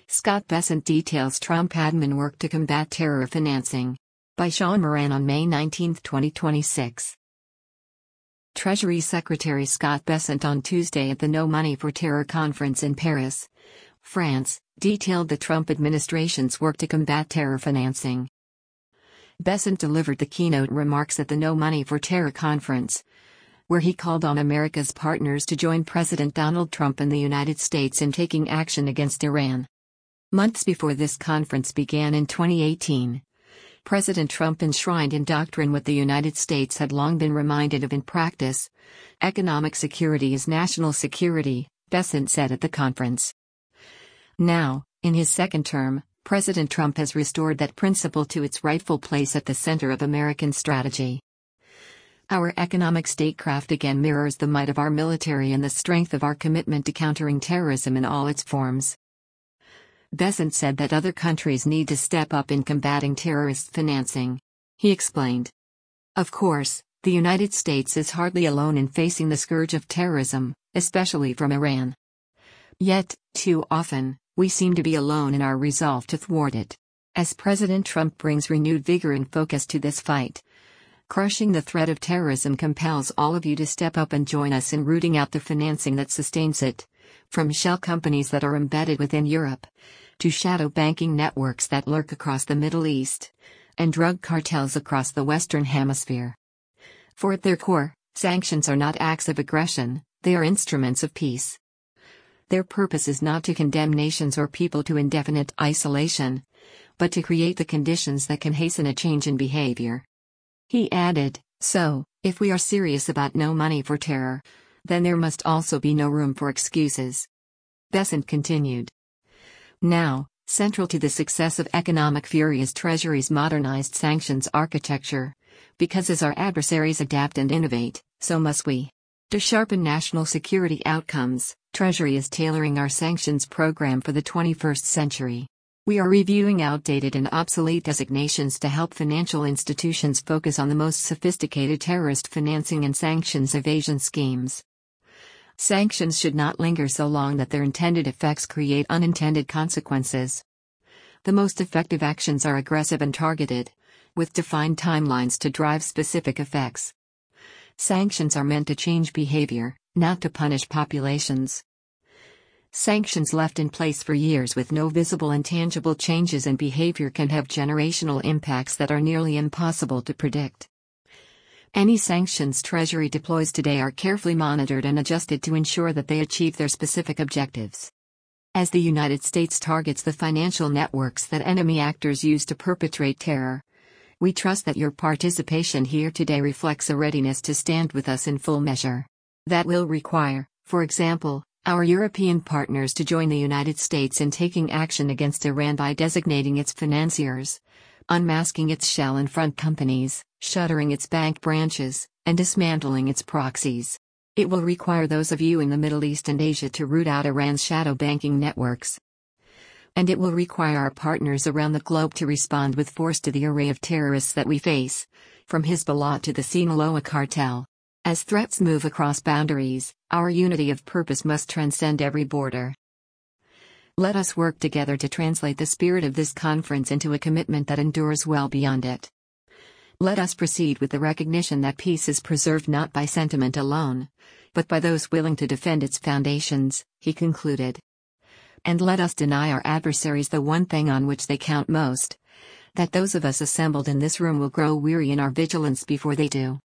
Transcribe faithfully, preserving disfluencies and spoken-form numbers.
Scott Bessent details Trump admin work to combat terror financing. By Sean Moran on May nineteenth, twenty twenty-six. Treasury Secretary Scott Bessent on Tuesday at the No Money for Terror conference in Paris, France, detailed the Trump administration's work to combat terror financing. Bessent delivered the keynote remarks at the No Money for Terror conference, where he called on America's partners to join President Donald Trump and the United States in taking action against Iran. Months before this conference began in twenty eighteen, President Trump enshrined in doctrine what the United States had long been reminded of in practice: economic security is national security, Bessent said at the conference. Now, in his second term, President Trump has restored that principle to its rightful place at the center of American strategy. Our economic statecraft again mirrors the might of our military and the strength of our commitment to countering terrorism in all its forms. Bessent said that other countries need to step up in combating terrorist financing. He explained. Of course, the United States is hardly alone in facing the scourge of terrorism, especially from Iran. Yet, too often, we seem to be alone in our resolve to thwart it. As President Trump brings renewed vigor and focus to this fight, crushing the threat of terrorism compels all of you to step up and join us in rooting out the financing that sustains it, from shell companies that are embedded within Europe, to shadow banking networks that lurk across the Middle East, and drug cartels across the Western Hemisphere. For at their core, sanctions are not acts of aggression, they are instruments of peace. Their purpose is not to condemn nations or people to indefinite isolation, but to create the conditions that can hasten a change in behavior. He added, so, if we are serious about no money for terror, then there must also be no room for excuses. Bessent continued. Now, central to the success of economic fury is Treasury's modernized sanctions architecture, because as our adversaries adapt and innovate, so must we. To sharpen national security outcomes, Treasury is tailoring our sanctions program for the twenty-first century. We are reviewing outdated and obsolete designations to help financial institutions focus on the most sophisticated terrorist financing and sanctions evasion schemes. Sanctions should not linger so long that their intended effects create unintended consequences. The most effective actions are aggressive and targeted, with defined timelines to drive specific effects. Sanctions are meant to change behavior, not to punish populations. Sanctions left in place for years with no visible and tangible changes in behavior can have generational impacts that are nearly impossible to predict. Any sanctions Treasury deploys today are carefully monitored and adjusted to ensure that they achieve their specific objectives. As the United States targets the financial networks that enemy actors use to perpetrate terror, we trust that your participation here today reflects a readiness to stand with us in full measure. That will require, for example, our European partners to join the United States in taking action against Iran by designating its financiers, unmasking its shell and front companies, shuttering its bank branches, and dismantling its proxies. It will require those of you in the Middle East and Asia to root out Iran's shadow banking networks. And it will require our partners around the globe to respond with force to the array of terrorists that we face, from Hezbollah to the Sinaloa cartel. As threats move across boundaries, our unity of purpose must transcend every border. Let us work together to translate the spirit of this conference into a commitment that endures well beyond it. Let us proceed with the recognition that peace is preserved not by sentiment alone, but by those willing to defend its foundations, he concluded. And let us deny our adversaries the one thing on which they count most, that those of us assembled in this room will grow weary in our vigilance before they do.